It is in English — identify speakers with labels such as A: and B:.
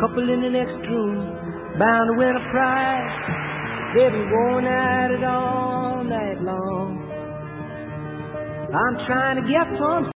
A: couple in the next room, bound to win a prize. They've been going at it all night long. I'm trying to get some